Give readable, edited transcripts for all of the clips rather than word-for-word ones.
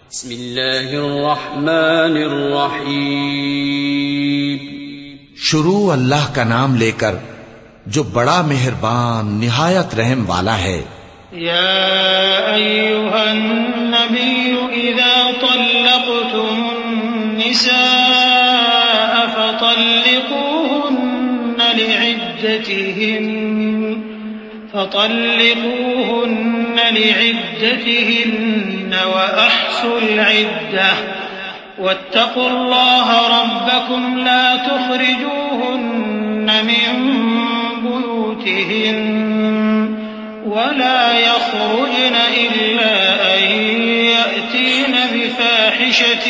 بسم اللہ الرحمن الرحیم. شروع اللہ کا نام لے کر جو بڑا مہربان نہایت رحم والا ہے. یا ایھا النبی اذا طلقتم النساء فطلقوهن لعدتهن وأحصوا العدة واتقوا الله ربكم لا تخرجوهن من بيوتهن ولا يخرجن إلا أن يأتين بفاحشة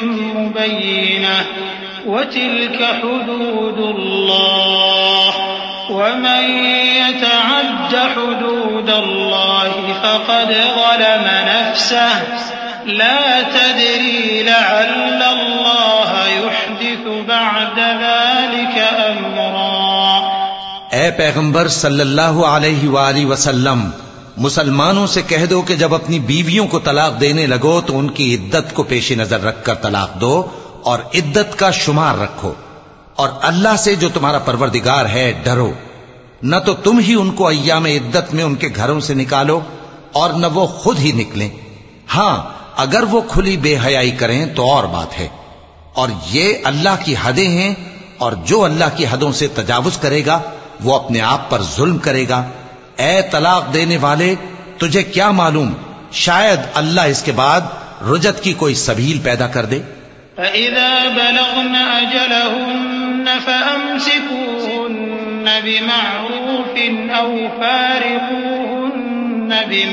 مبينة وتلك حدود الله ومن يتعد حدود الله فقد ظلم نفسه لا تدري لعل الله يحدث بعد ذلك امرا. اے پیغمبر صلی اللہ علیہ وآلہ وسلم، مسلمانوں سے کہہ دو کہ جب اپنی بیویوں کو طلاق دینے لگو تو ان کی عدت کو پیش نظر رکھ کر طلاق دو اور عدت کا شمار رکھو، اور اللہ سے جو تمہارا پروردگار ہے ڈرو. نہ تو تم ہی ان کو ایام عدت میں ان کے گھروں سے نکالو اور نہ وہ خود ہی نکلیں. ہاں اگر وہ کھلی بے حیائی کریں تو اور بات ہے، اور یہ اللہ کی حدیں ہیں، اور جو اللہ کی حدوں سے تجاوز کرے گا وہ اپنے آپ پر ظلم کرے گا. اے طلاق دینے والے، تجھے کیا معلوم شاید اللہ اس کے بعد رجعت کی کوئی سبیل پیدا کر دے. فَإِذَا بَلَغْنَ أَجَلَهُنَّ فَأَمْسِكُوهُنَّ بِمَعْرُوفٍ أَوْ فَارِقُوهُنَّ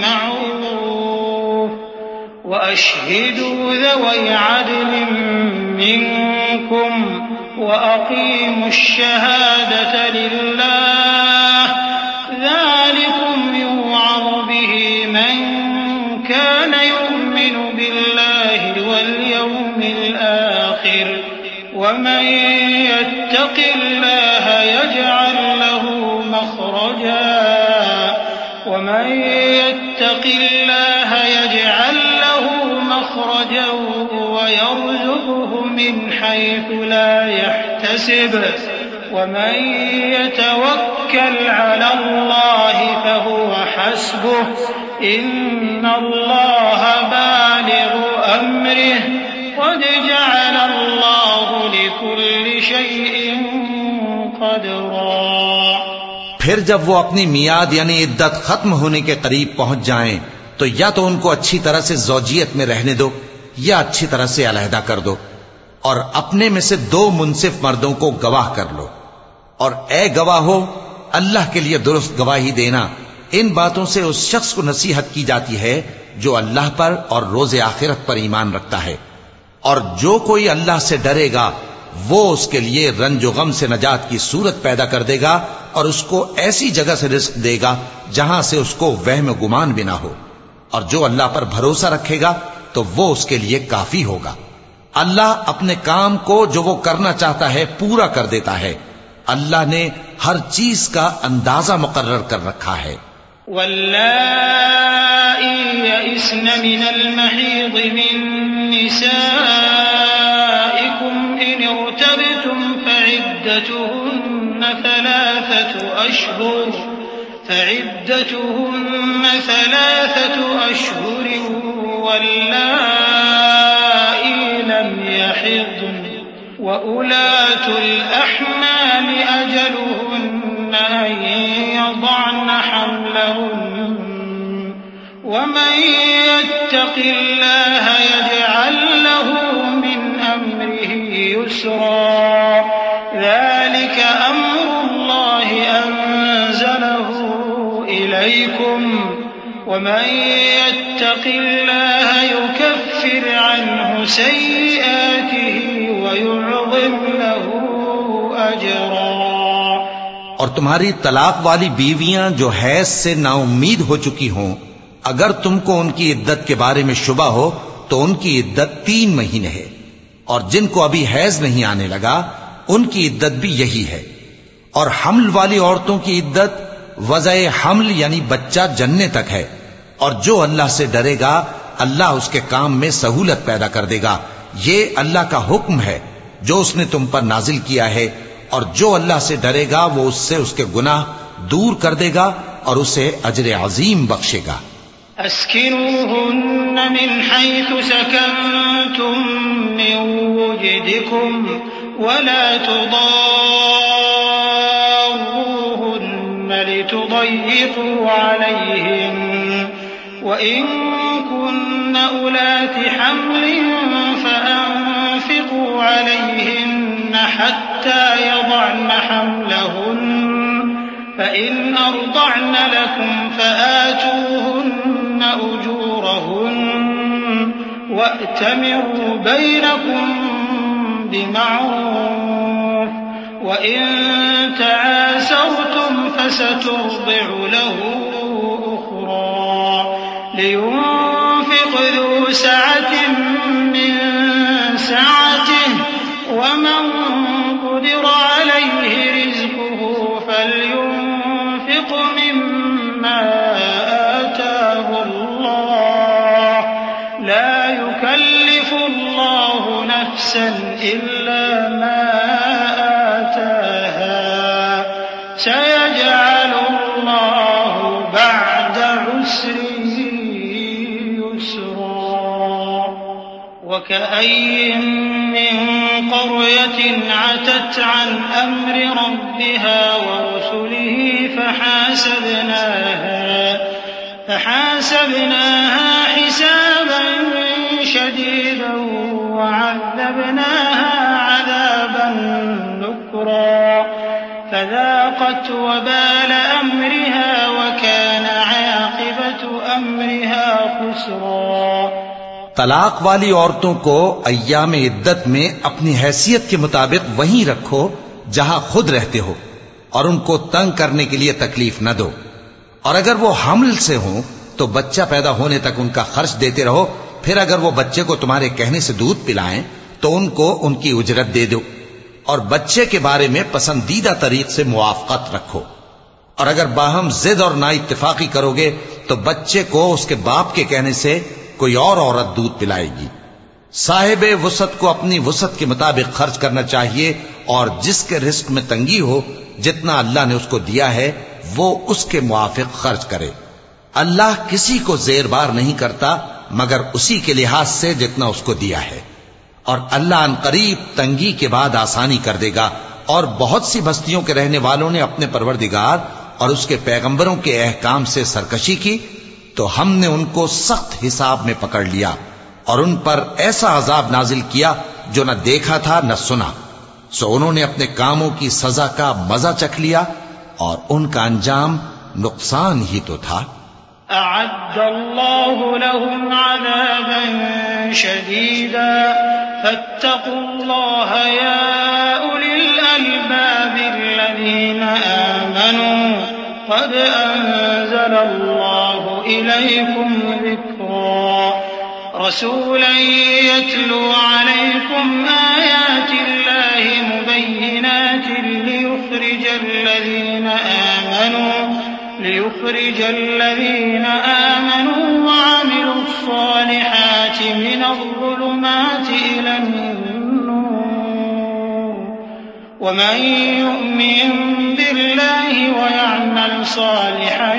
بِمَعْرُوفٍ وَأَشْهِدُوا ذَوَيْ عَدْلٍ مِّنكُمْ وَأَقِيمُوا الشَّهَادَةَ لِلَّهِ ذَلِكُمْ يُوعَظُ بِهِ مَن كَانَ يُؤْمِنُ بِاللَّهِ وَالْيَوْمِ الْآخِرِ وَمَن يَتَّقِ اللَّهَ يَجْعَل لَّهُ مَخْرَجًا وَيَرْزُقْهُ مِنْ حَيْثُ لَا يَحْتَسِبُ وَمَن يَتَوَكَّلْ عَلَى اللَّهِ فَهُوَ حَسْبُهُ إِنَّ اللَّهَ بَالِغُ أَمْرِهِ قَدْ جَعَلَ اللَّهُ لِكُلِّ شَيْءٍ قَدْرًا. پھر جب وہ اپنی میعاد یعنی عدت ختم ہونے کے قریب پہنچ جائیں تو یا تو ان کو اچھی طرح سے زوجیت میں رہنے دو یا اچھی طرح سے علیحدہ کر دو، اور اپنے میں سے 2 منصف مردوں کو گواہ کر لو. اور اے گواہو، اللہ کے لیے درست گواہی دینا. ان باتوں سے اس شخص کو نصیحت کی جاتی ہے جو اللہ پر اور روز آخرت پر ایمان رکھتا ہے، اور جو کوئی اللہ سے ڈرے گا وہ اس کے لیے رنج و غم سے نجات کی صورت پیدا کر دے گا اور اس کو ایسی جگہ سے رزق دے گا جہاں سے اس کو وہم و گمان بھی نہ ہو. اور جو اللہ پر بھروسہ رکھے گا تو وہ اس کے لیے کافی ہوگا. اللہ اپنے کام کو جو وہ کرنا چاہتا ہے پورا کر دیتا ہے. اللہ نے ہر چیز کا اندازہ مقرر کر رکھا ہے. واللائي يئسن من المحيض من نسائكم إن ارتبتم فعدتهن 3 أشهر واللائي لم يحضن وأولاة الأحمال أجلهن أن يضعن حملهن ومن يتق الله يجعل له من أمره يسرا. ذلك أمر الله أنزله إليكم ومن يتق الله يكفر عنه سيئاته ويعظم له أجرا. اور تمہاری طلاق والی بیویاں جو حیض سے نا امید ہو چکی ہوں، اگر تم کو ان کی عدت کے بارے میں شبہ ہو تو ان کی عدت 3 مہینے ہے، اور جن کو ابھی حیض نہیں آنے لگا ان کی عدت بھی یہی ہے. اور حمل والی عورتوں کی عدت وضع حمل یعنی بچہ جننے تک ہے. اور جو اللہ سے ڈرے گا اللہ اس کے کام میں سہولت پیدا کر دے گا. یہ اللہ کا حکم ہے جو اس نے تم پر نازل کیا ہے، اور جو اللہ سے ڈرے گا وہ اس سے اس کے گناہ دور کر دے گا اور اسے اجر عظیم بخشے گا. اسكنوهن من حيث سكنتم من وجدكم ولا تضاروهن لتضيقوا عليهن وإن كن أولات حمل فأنفقوا عليهن حتى يضعن حملهن فإن أرضعن لكم فآتوهن أجورهن وأتمروا بينكم بمعروف وإن تعاسرتم فسترضع له أخرى لينفق ذو سعة من سعته ومن قدر عليه رزقه فلينفق مما آتاه الله لا يكلف الله نفسا إلا ما آتاها سيجعل الله بعد عسر يسرا وكأي من قرية عتت عن أمر ربها ورسله فحاسبناها حسابا شديدا وعذبناها عذابا نكرا فذاقت وبال أمرها وكان عاقبة أمرها خسرا. طلاق والی عورتوں کو ایام عدت میں اپنی حیثیت کے مطابق وہیں رکھو جہاں خود رہتے ہو، اور ان کو تنگ کرنے کے لیے تکلیف نہ دو. اور اگر وہ حمل سے ہوں تو بچہ پیدا ہونے تک ان کا خرچ دیتے رہو، پھر اگر وہ بچے کو تمہارے کہنے سے دودھ پلائیں تو ان کو ان کی اجرت دے دو، اور بچے کے بارے میں پسندیدہ طریق سے موافقت رکھو. اور اگر باہم ضد اور نا اتفاقی کرو گے تو بچے کو اس کے باپ کے کہنے سے کوئی اور عورت دودھ پلائے گی. صاحب وسعت کو اپنی وسعت کے مطابق خرچ کرنا چاہیے، اور جس کے رزق میں تنگی ہو جتنا اللہ نے اس کو دیا ہے وہ اس کے موافق خرچ کرے. اللہ کسی کو زیر بار نہیں کرتا مگر اسی کے لحاظ سے جتنا اس کو دیا ہے، اور اللہ ان قریب تنگی کے بعد آسانی کر دے گا. اور بہت سی بستیوں کے رہنے والوں نے اپنے پروردگار اور اس کے پیغمبروں کے احکام سے سرکشی کی تو ہم نے ان کو سخت حساب میں پکڑ لیا اور ان پر ایسا عذاب نازل کیا جو نہ دیکھا تھا نہ سنا. سو انہوں نے اپنے کاموں کی سزا کا مزہ چکھ لیا اور ان کا انجام نقصان ہی تو تھا. أعد الله لهم عذابا شديدا فاتقوا الله يا أولي الألباب الذين آمنوا قد أنزل الله إليكم ذكرا رسولا يتلو عليكم آيات الله مبينات ليخرج الذين آمنوا وعملوا الصالحات من الظلمات إلى النور ومن يؤمن بالله ويعمل صالحا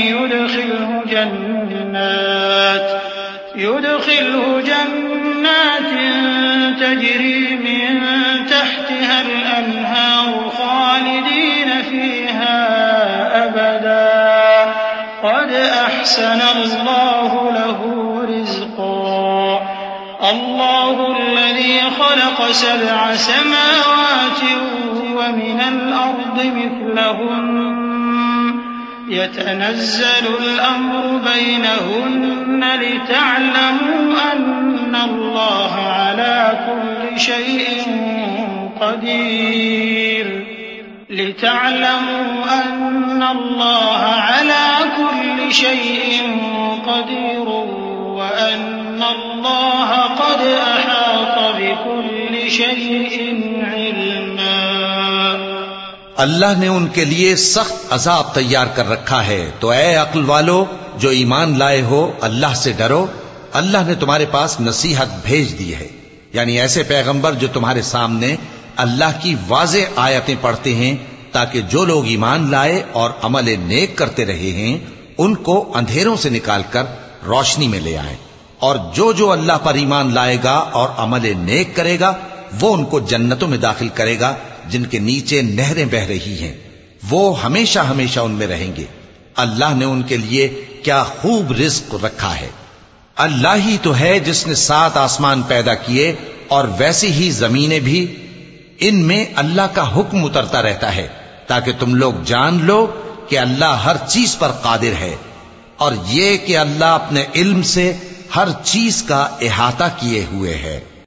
يدخله جنات تجري من تحتها الأنهار خالدين فيها أبدا قد أحسن الله له رزقا الله الذي خلق 7 سماوات ومن الأرض مثلهن يتنزل الأمر بينهن لتعلموا أن الله على كل شيء قدير وأن الله قد أحاط بكل شيء علما. اللہ نے ان کے لیے سخت عذاب تیار کر رکھا ہے، تو اے عقل والو جو ایمان لائے ہو اللہ سے ڈرو اللہ نے تمہارے پاس نصیحت بھیج دی ہے، یعنی ایسے پیغمبر جو تمہارے سامنے اللہ کی واضح آیتیں پڑھتے ہیں، تاکہ جو لوگ ایمان لائے اور عمل نیک کرتے رہے ہیں ان کو اندھیروں سے نکال کر روشنی میں لے آئیں، اور جو اللہ پر ایمان لائے گا اور عمل نیک کرے گا وہ ان کو جنتوں میں داخل کرے گا جن کے نیچے نہریں بہ رہی ہیں، وہ ہمیشہ ہمیشہ ان میں رہیں گے۔ اللہ نے ان کے لیے کیا خوب رزق رکھا ہے۔ اللہ ہی تو ہے جس نے 7 آسمان پیدا کیے اور ویسی ہی زمینیں بھی، ان میں اللہ کا حکم اترتا رہتا ہے تاکہ تم لوگ جان لو کہ اللہ ہر چیز پر قادر ہے، اور یہ کہ اللہ اپنے علم سے ہر چیز کا احاطہ کیے ہوئے ہے۔